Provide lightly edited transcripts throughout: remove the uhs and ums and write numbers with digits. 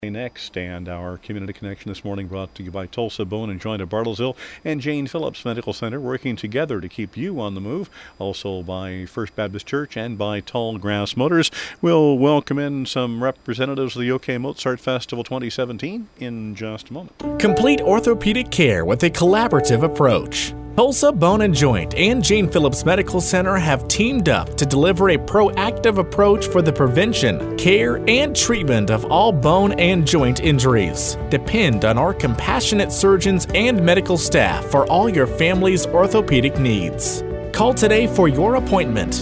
Next, and our community connection this morning brought to you by Tulsa Bone and Joint of Bartlesville and Jane Phillips Medical Center, working together to keep you on the move. Also by First Baptist Church and by Tall Grass Motors. We'll welcome in some representatives of the OK Mozart Festival 2017 in just a moment. Complete orthopedic care with a collaborative approach. Tulsa Bone and Joint and Jane Phillips Medical Center have teamed up to deliver a proactive approach for the prevention, care, and treatment of all bone and joint injuries. Depend on our compassionate surgeons and medical staff for all your family's orthopedic needs. Call today for your appointment,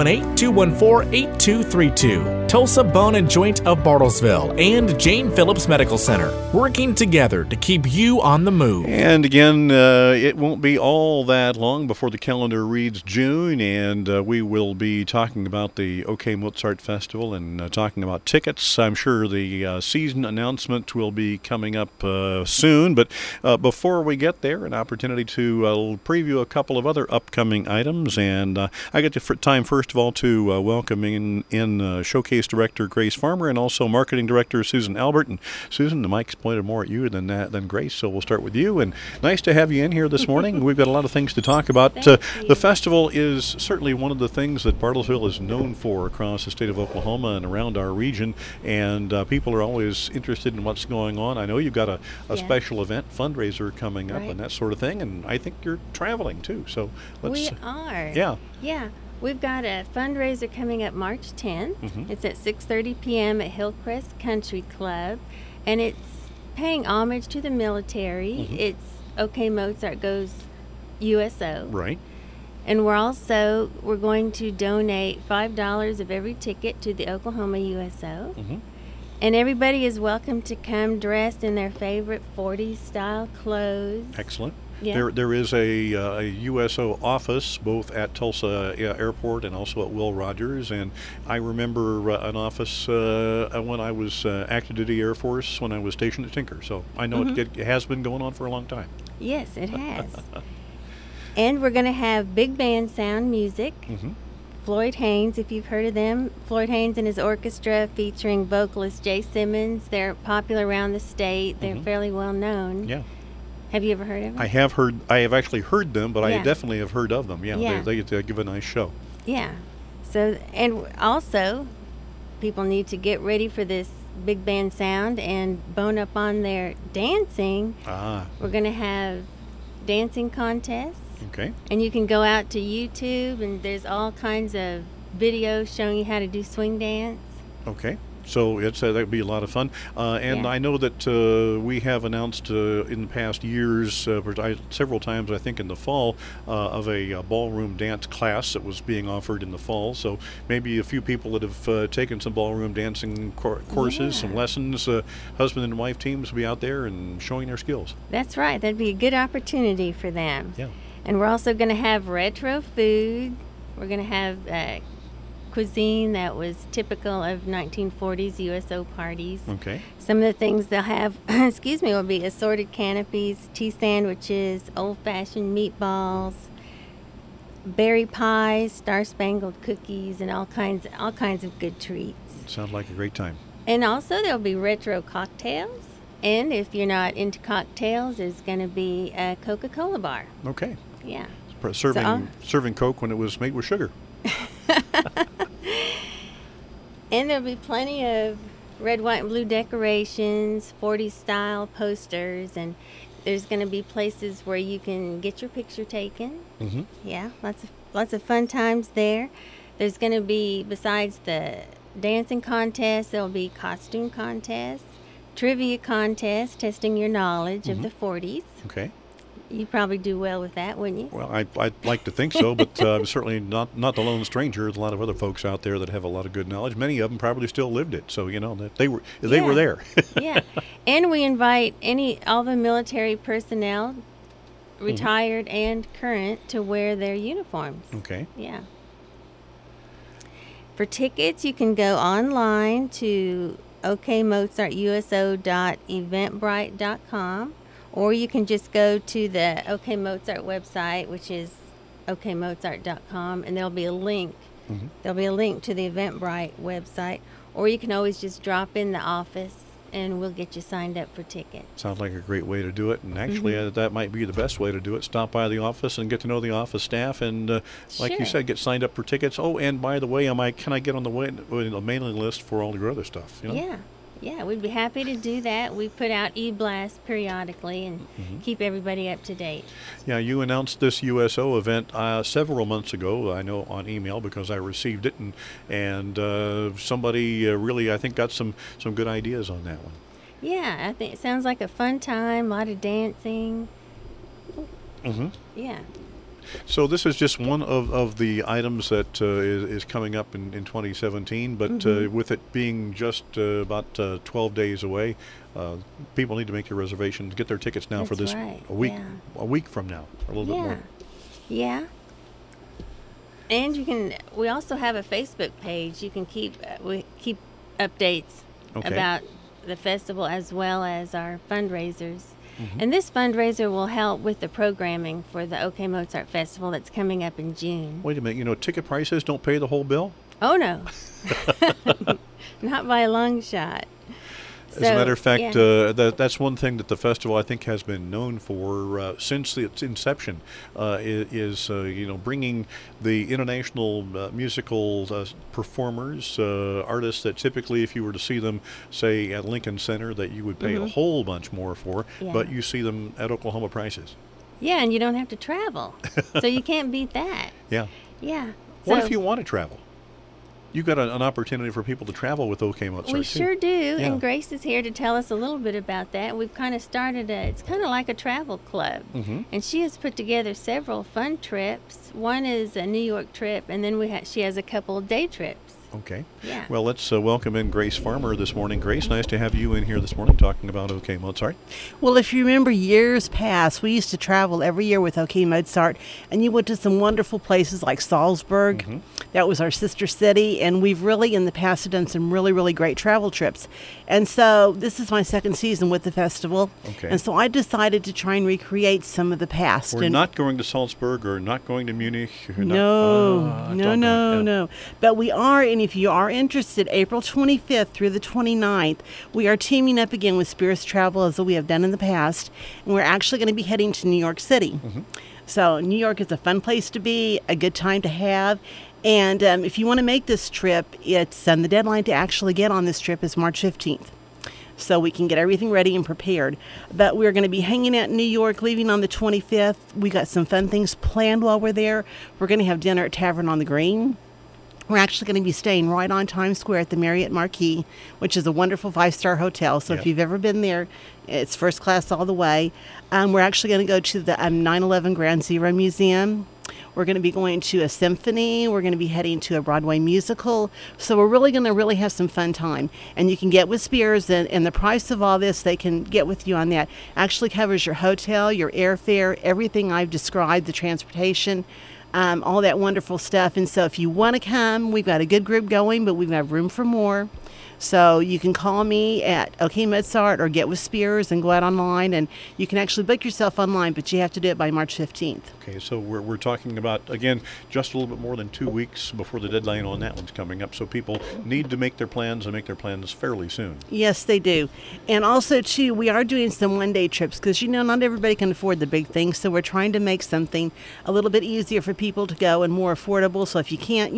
918-214-8232. Tulsa Bone and Joint of Bartlesville and Jane Phillips Medical Center, working together to keep you on the move. And again, it won't be all that long before the calendar reads June, and we will be talking about the OK Mozart Festival and talking about tickets. I'm sure the season announcement will be coming up soon, but before we get there, an opportunity to preview a couple of other upcoming items, and I get the time first of all to welcome in Showcase Director Grace Farmer and also Marketing Director Susan Albert. And Susan, the mic's pointed more at you than Grace, so we'll start with you. And nice to have you in here this morning. We've got a lot of things to talk about. The festival is certainly one of the things that Bartlesville is known for across the state of Oklahoma and around our region, and people are always interested in what's going on. I know you've got a special event fundraiser coming up and that sort of thing, and I think you're traveling too. So we are. Yeah. We've got a fundraiser coming up March 10th. Mm-hmm. It's at 6:30 p.m. at Hillcrest Country Club, and it's paying homage to the military. Mm-hmm. It's OK Mozart Goes USO. Right. And we're going to donate $5 of every ticket to the Oklahoma USO. Mm-hmm. And everybody is welcome to come dressed in their favorite 40s style clothes. Excellent. Yeah. There is a USO office both at Tulsa Airport and also at Will Rogers, and I remember an office when I was active duty Air Force when I was stationed at Tinker, so I know it has been going on for a long time. Yes, it has. And we're going to have big band sound music. Mm-hmm. Floyd Haynes, if you've heard of them. Floyd Haynes and his orchestra featuring vocalist Jay Simmons. They're popular around the state. They're fairly well known. Yeah. Have you ever heard of them? I have actually heard them, but I definitely have heard of them. Yeah. They give a nice show. Yeah. So, and also, people need to get ready for this big band sound and bone up on their dancing. We're going to have dancing contests. Okay. And you can go out to YouTube, and there's all kinds of videos showing you how to do swing dance. Okay. So that'd be a lot of fun. I know that we have announced in the past years, several times, I think in the fall, of a ballroom dance class that was being offered in the fall. So maybe a few people that have taken some ballroom dancing courses, some lessons, husband and wife teams will be out there and showing their skills. That's right. That'd be a good opportunity for them. Yeah. And we're also going to have retro food. We're going to have cuisine that was typical of 1940s USO parties. Okay. Some of the things they'll have, will be assorted canopies, tea sandwiches, old-fashioned meatballs, berry pies, star-spangled cookies, and all kinds of good treats. Sounds like a great time. And also there'll be retro cocktails. And if you're not into cocktails, there's going to be a Coca-Cola bar. Okay. Yeah. Serving Coke when it was made with sugar. And there'll be plenty of red, white, and blue decorations, 40s style posters, and there's going to be places where you can get your picture taken. Mm-hmm. Yeah, lots of fun times there. There's going to be, besides the dancing contest, there'll be costume contests, trivia contests, testing your knowledge of the 40s. Okay. You'd probably do well with that, wouldn't you? Well, I'd like to think so, but I'm certainly not the lone stranger. There's a lot of other folks out there that have a lot of good knowledge. Many of them probably still lived it, so that they were there. Yeah, and we invite all the military personnel, retired and current, to wear their uniforms. Okay. Yeah. For tickets, you can go online to okmozartuso.eventbrite.com. Or you can just go to the OK Mozart website, which is okmozart.com, and there'll be a link. There'll be a link to the Eventbrite website. Or you can always just drop in the office and we'll get you signed up for tickets. Sounds like a great way to do it, and actually that might be the best way to do it. Stop by the office and get to know the office staff, and like you Sure. said, get signed up for tickets. Oh, and by the way, can I get on the mailing list for all your other stuff? You know? Yeah, we'd be happy to do that. We put out e-blasts periodically and keep everybody up to date. Yeah, you announced this USO event several months ago, I know, on email because I received it, and somebody really, I think, got some good ideas on that one. Yeah, I think it sounds like a fun time, a lot of dancing. Mm-hmm. Yeah. So this is just one of the items that is coming up in 2017, but with it being just about 12 days away, people need to make their reservations, get their tickets now for That's this right, a week from now, a little bit more. Yeah. And we also have a Facebook page. You can we keep updates about the festival as well as our fundraisers. And this fundraiser will help with the programming for the OK Mozart Festival that's coming up in June. Wait a minute, ticket prices don't pay the whole bill? Oh, no. Not by a long shot. As a matter of fact, that's one thing that the festival, I think, has been known for since its inception, is bringing the international musical performers, artists that typically, if you were to see them, say, at Lincoln Center, that you would pay a whole bunch more for, but you see them at Oklahoma prices. Yeah, and you don't have to travel, so you can't beat that. Yeah. Yeah. What if you want to travel? You've got an opportunity for people to travel with OK Mozart, We too. sure do, Yeah. and Grace is here to tell us a little bit about that. We've kind of started it's kind of like a travel club, and she has put together several fun trips. One is a New York trip, and then she has a couple of day trips. Okay. Yeah. Well, let's welcome in Grace Farmer this morning. Grace, nice to have you in here this morning talking about OK Mozart. Well, if you remember years past, we used to travel every year with OK Mozart, and you went to some wonderful places like Salzburg. That was our sister city, and we've really in the past done some really, really great travel trips. And so this is my second season with the festival, Okay. and so I decided to try and recreate some of the past. We're and not going to Salzburg or not going to Munich. No. But we are, and if you are interested, April 25th through the 29th, we are teaming up again with Spirits Travel as we have done in the past, and we're actually going to be heading to New York City. So New York is a fun place to be, a good time to have. And if you want to make this trip, it's the deadline to actually get on this trip is March 15th. So we can get everything ready and prepared. But we're going to be hanging out in New York, leaving on the 25th. We got some fun things planned while we're there. We're going to have dinner at Tavern on the Green. We're actually going to be staying right on Times Square at the Marriott Marquis, which is a wonderful 5-star hotel. So if you've ever been there, it's first class all the way. We're actually going to go to the 9/11 Ground Zero Museum. We're going to be going to a symphony. We're going to be heading to a Broadway musical. So we're really going to have some fun time. And you can get with Spears, and the price of all this, they can get with you on that. Actually covers your hotel, your airfare, everything I've described, the transportation, all that wonderful stuff. And so if you want to come, we've got a good group going, but we've got room for more. So you can call me at OK Mozart or get with Spears and go out online, and you can actually book yourself online, but you have to do it by March 15th. Okay, so we're talking about, again, just a little bit more than 2 weeks before the deadline on that one's coming up. So people need to make their plans and make their plans fairly soon. Yes, they do. And also, too, we are doing some one-day trips because, not everybody can afford the big things. So we're trying to make something a little bit easier for people to go and more affordable. So if you can't,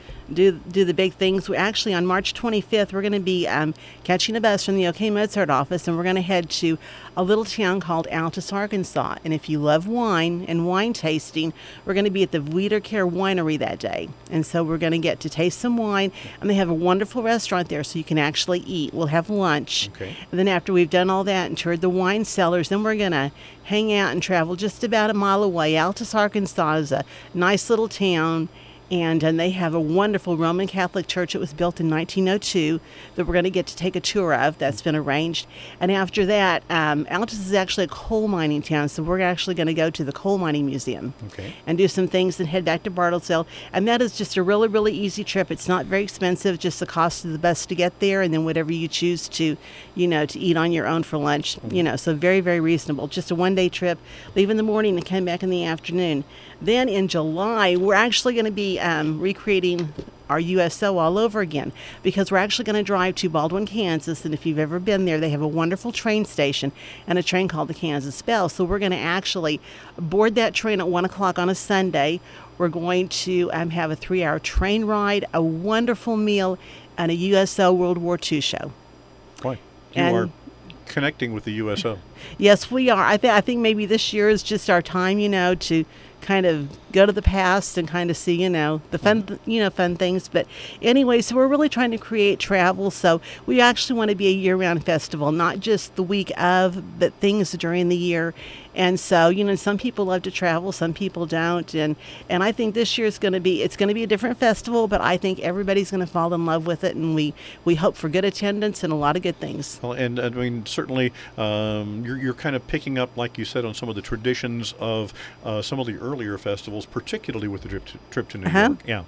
do the big things, we're actually on March 25th, we're going to be catching a bus from the OK Mozart office, and we're going to head to a little town called Altus, Arkansas. And if you love wine and wine tasting, we're going to be at the Wiederkehr Winery that day. And so we're going to get to taste some wine, and they have a wonderful restaurant there so you can actually eat. We'll have lunch. Okay. And then after we've done all that and toured the wine cellars, then we're going to hang out and travel just about a mile away. Altus, Arkansas is a nice little town. And they have a wonderful Roman Catholic church. It was built in 1902 that we're going to get to take a tour of. That's been arranged. And after that, Altus is actually a coal mining town, so we're actually going to go to the Coal Mining Museum and do some things and head back to Bartlesville. And that is just a really, really easy trip. It's not very expensive, just the cost of the bus to get there, and then whatever you choose to, to eat on your own for lunch. So very, very reasonable. Just a one-day trip. Leave in the morning and come back in the afternoon. Then in July, we're actually going to be recreating our USO all over again, because we're actually going to drive to Baldwin, Kansas, and if you've ever been there, they have a wonderful train station and a train called the Kansas Belle. So we're going to actually board that train at 1 o'clock on a Sunday. We're going to have a 3-hour train ride, a wonderful meal, and a USO World War II show. Boy, you are connecting with the USO. Yes, we are. I think maybe this year is just our time, to kind of go to the past and kind of see, the fun things. But anyway, so we're really trying to create travel. So we actually want to be a year-round festival, not just the week of, but things during the year. And so, some people love to travel, some people don't. And I think this year it's going to be a different festival, but I think everybody's going to fall in love with it. And we hope for good attendance and a lot of good things. Well, and I mean, certainly you're kind of picking up, like you said, on some of the traditions of some of the earlier festivals, particularly with the trip to New York. Yeah.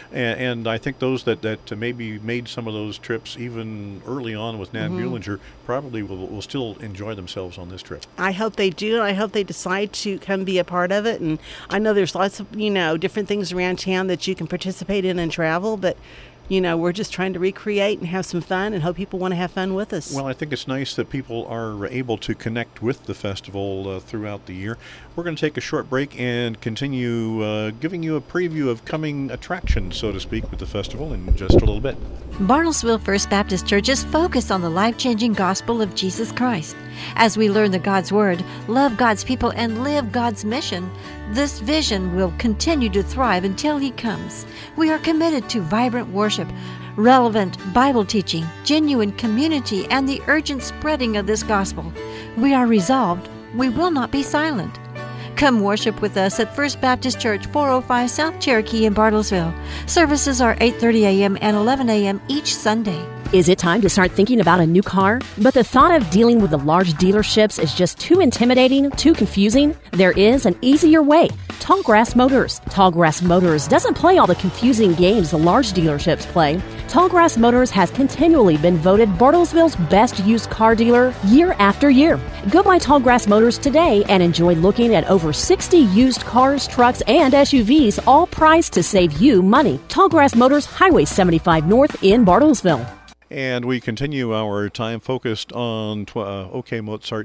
And I think those that maybe made some of those trips even early on with Nan Buehlinger probably will still enjoy themselves on this trip. I hope they do, and I hope they decide to come be a part of it. And I know there's lots of, different things around town that you can participate in and travel, but we're just trying to recreate and have some fun and hope people want to have fun with us. Well, I think it's nice that people are able to connect with the festival throughout the year. We're going to take a short break and continue giving you a preview of coming attractions, so to speak, with the festival in just a little bit. Bartlesville First Baptist Church is focused on the life-changing gospel of Jesus Christ. As we learn the God's Word, love God's people, and live God's mission, this vision will continue to thrive until He comes. We are committed to vibrant worship, relevant Bible teaching, genuine community, and the urgent spreading of this gospel. We are resolved. We will not be silent. Come worship with us at First Baptist Church, 405 South Cherokee in Bartlesville. Services are 8:30 a.m. and 11 a.m. each Sunday. Is it time to start thinking about a new car? But the thought of dealing with the large dealerships is just too intimidating, too confusing? There is an easier way. Tallgrass Motors. Tallgrass Motors doesn't play all the confusing games the large dealerships play. Tallgrass Motors has continually been voted Bartlesville's best used car dealer year after year. Go by Tallgrass Motors today and enjoy looking at over 60 used cars, trucks, and SUVs, all priced to save you money. Tallgrass Motors, Highway 75 North in Bartlesville. And we continue our time focused on OK Mozart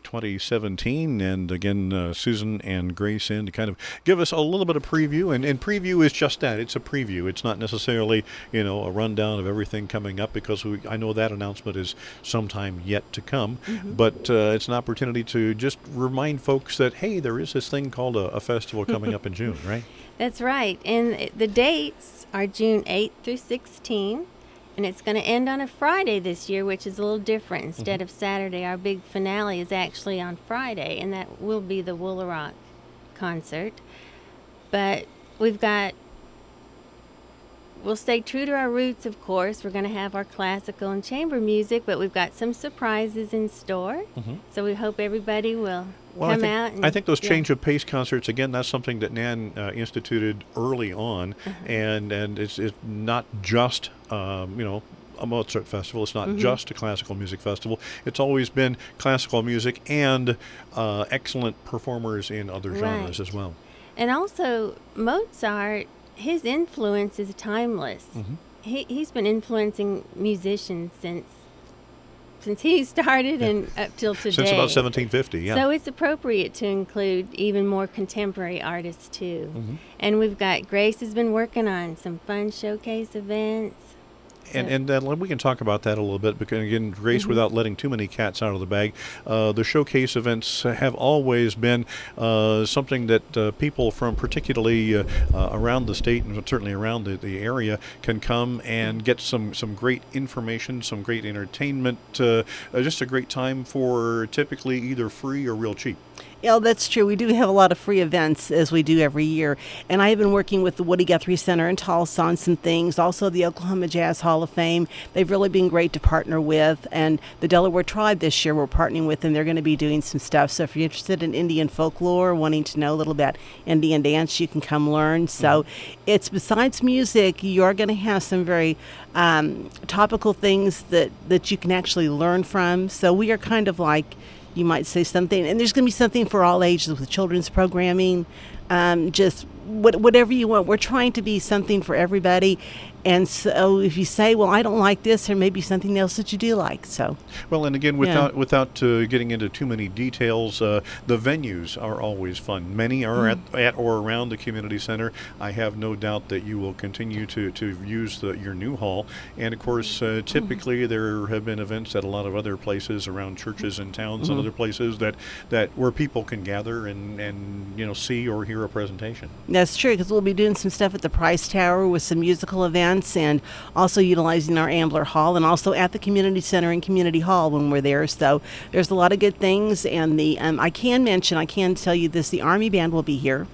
2017. And again, Susan and Grace in to kind of give us a little bit of preview. And preview is just that. It's a preview. It's not necessarily, a rundown of everything coming up, because I know that announcement is sometime yet to come. But it's an opportunity to just remind folks that, hey, there is this thing called a festival coming up in June, right? That's right. And the dates are June 8th through 16th. And it's going to end on a Friday this year, which is a little different. Instead of Saturday, our big finale is actually on Friday, and that will be the Woolaroc concert. But we'll stay true to our roots, of course. We're going to have our classical and chamber music, but we've got some surprises in store. So we hope everybody will come out. I think those change of pace concerts, again, that's something that Nan instituted early on, and it's not just a Mozart festival. It's not just a classical music festival. It's always been classical music and excellent performers in other genres as well. And also, Mozart, his influence is timeless. He's been influencing musicians since he started and up till today. Since about 1750, yeah. So it's appropriate to include even more contemporary artists, too. And Grace has been working on some fun showcase events. And we can talk about that a little bit, because, again, Grace, without letting too many cats out of the bag, the showcase events have always been something that people from particularly around the state and certainly around the area can come and get some great information, some great entertainment, just a great time for typically either free or real cheap. Yeah, that's true. We do have a lot of free events, as we do every year. And I have been working with the Woody Guthrie Center in Tulsa on some things. Also, the Oklahoma Jazz Hall of Fame. They've really been great to partner with. And the Delaware Tribe this year, we're partnering with them. They're going to be doing some stuff. So if you're interested in Indian folklore, wanting to know a little about Indian dance, you can come learn. So it's, besides music, you're going to have some very topical things that you can actually learn from. So we are kind of like, you might say something, and there's going to be something for all ages with children's programming, just whatever you want. We're trying to be something for everybody, And so if you say, well, I don't like this, there may be something else that you do like. So, well, and again, without getting into too many details, the venues are always fun. Many are at or around the community center. I have no doubt that you will continue to use your new hall. And of course, typically there have been events at a lot of other places around churches and towns and other places that where people can gather and see or hear a presentation. That's true, because we'll be doing some stuff at the Price Tower with some musical events, and also utilizing our Ambler Hall, and also at the Community Center and Community Hall when we're there. So there's a lot of good things, and I can tell you this, the Army Band will be here,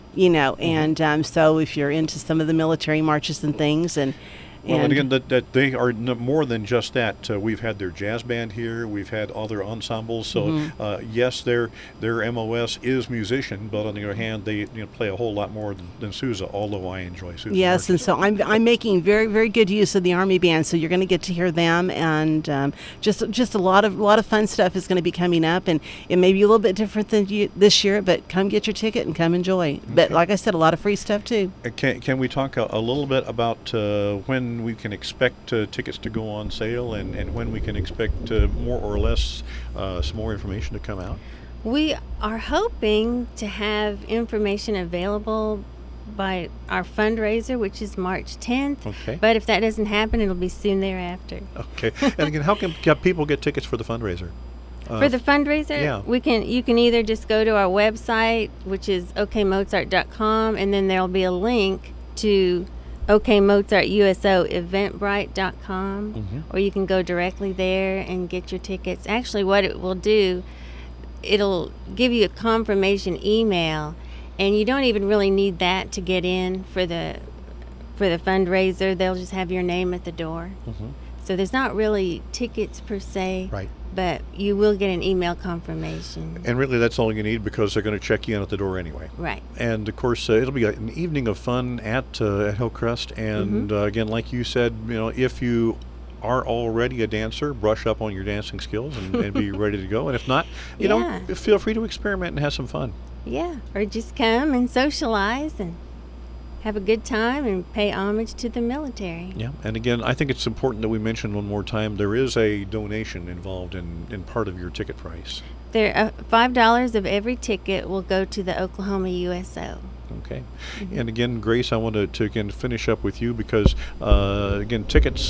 and so if you're into some of the military marches and things, and again, that they are more than just that. We've had their jazz band here. We've had other ensembles. So, yes, their MOS is musician, but on the other hand, they play a whole lot more than Sousa, although I enjoy Sousa. Yes, and so I'm making very, very good use of the Army Band, so you're going to get to hear them, and just a lot of fun stuff is going to be coming up, and it may be a little bit different than this year, but come get your ticket and come enjoy. Okay. But like I said, a lot of free stuff too. Can we talk a little bit about when we can expect tickets to go on sale, and when we can expect more or less some more information to come out? We are hoping to have information available by our fundraiser, which is March 10th. Okay. But if that doesn't happen, it'll be soon thereafter. Okay. And again, how can people get tickets for the fundraiser? For the fundraiser, yeah. You can either just go to our website, which is okmozart.com, and then there'll be a link to OKMozartUSO Eventbrite.com, or you can go directly there and get your tickets. Actually, what it will do, it'll give you a confirmation email, and you don't even really need that to get in for the fundraiser. They'll just have your name at the door. So there's not really tickets per se. Right. But you will get an email confirmation. And really, that's all you need, because they're going to check you in at the door anyway. Right. And, of course, it'll be an evening of fun at Hillcrest. And, again, like you said, if you are already a dancer, brush up on your dancing skills and be ready to go. And if not, feel free to experiment and have some fun. Yeah. Or just come and socialize and have a good time and pay homage to the military. Yeah, and again, I think it's important that we mention one more time, there is a donation involved in part of your ticket price. There, $5 of every ticket will go to the Oklahoma USO. Okay. And again, Grace, I want to again finish up with you, because again, tickets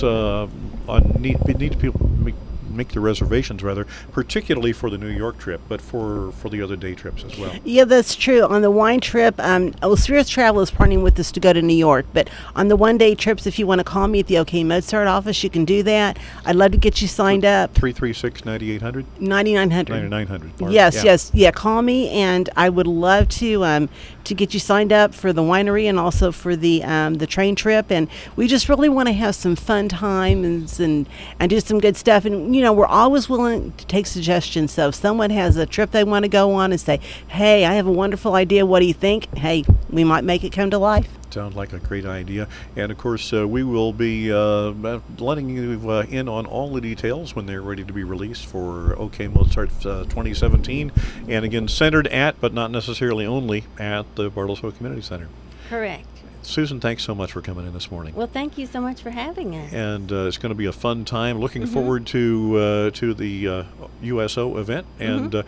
need people make the reservations, rather, particularly for the New York trip, but for the other day trips as well. Yeah, that's true. On the wine trip, Spirits Travel is partnering with us to go to New York, but on the one-day trips, if you want to call me at the OK Mozart office, you can do that. I'd love to get you signed up. 336-9800? 9900. 9900. Yes. Yeah, call me, and I would love to get you signed up for the winery and also for the train trip. And we just really want to have some fun times and do some good stuff. And, we're always willing to take suggestions. So if someone has a trip they want to go on and say, hey, I have a wonderful idea, what do you think? Hey, we might make it come to life. Sounds like a great idea. And of course, we will be letting you in on all the details when they're ready to be released for OK Mozart 2017. And again, centered at, but not necessarily only, at the Bartlesville Community Center. Correct. Susan, thanks so much for coming in this morning. Well, thank you so much for having us. And it's going to be a fun time. Looking forward to the USO event. And,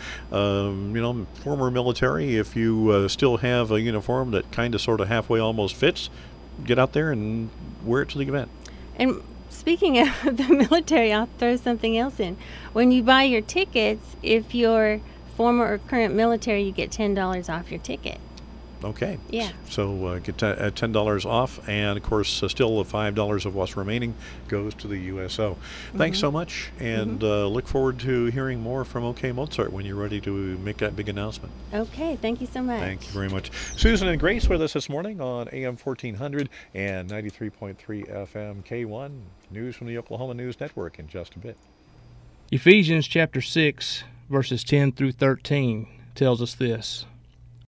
former military, if you still have a uniform that kind of sort of halfway almost fits, get out there and wear it to the event. And speaking of the military, I'll throw something else in. When you buy your tickets, if you're former or current military, you get $10 off your ticket. Okay. Yeah. So get $10 off, and of course, still $5 of what's remaining goes to the USO. Thanks so much, and look forward to hearing more from OK Mozart when you're ready to make that big announcement. Okay. Thank you so much. Thank you very much. Susan and Grace with us this morning on AM 1400 and 93.3 FM K1. News from the Oklahoma News Network in just a bit. Ephesians chapter 6, verses 10 through 13 tells us this.